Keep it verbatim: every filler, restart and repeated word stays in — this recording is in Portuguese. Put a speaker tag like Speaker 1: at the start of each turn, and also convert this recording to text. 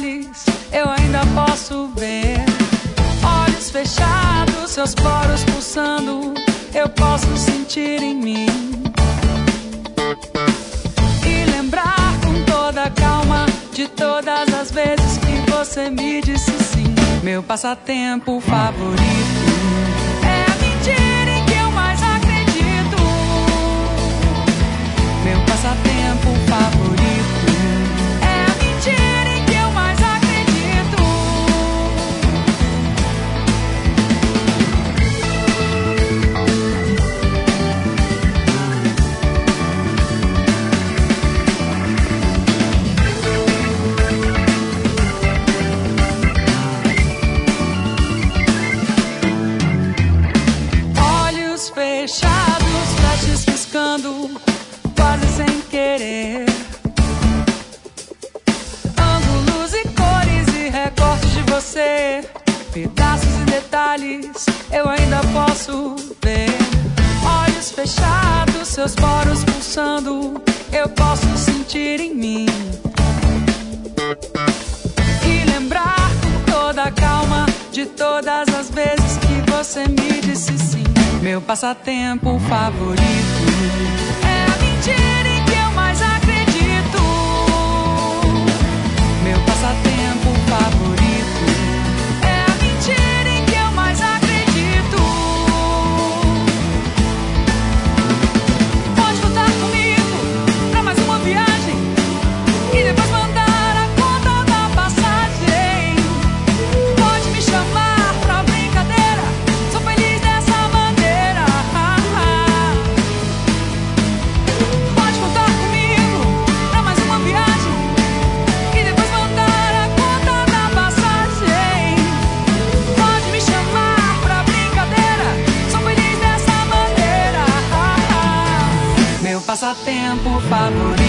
Speaker 1: detalhes eu ainda posso ver. Olhos fechados, seus poros pulsando, eu posso sentir em mim. E lembrar com toda a calma de todas as vezes que você me disse sim. Meu passatempo favorito é a mentira em que eu mais acredito. Meu passatempo favorito é a mentira em que eu mais acredito. Olhos fechados, flashes piscando, quase sem querer. Ângulos e cores e recortes de você, pedaços e detalhes eu ainda posso ver. Olhos fechados, seus poros pulsando, eu posso sentir em mim. E lembrar com toda a calma de todas as vezes que você me disse sim. Meu passatempo favorito é a mentira em que eu mais acredito. Meu passatempo favorito é a mentira em que eu mais acredito. Pode contar comigo pra mais uma viagem e depois mandar a conta da passagem. Pode me chamar pra brincadeira, sou feliz dessa maneira. Pode contar comigo pra mais uma viagem e depois mandar a conta da passagem. Pode me chamar pra brincadeira, sou feliz dessa maneira. Meu passatempo favorito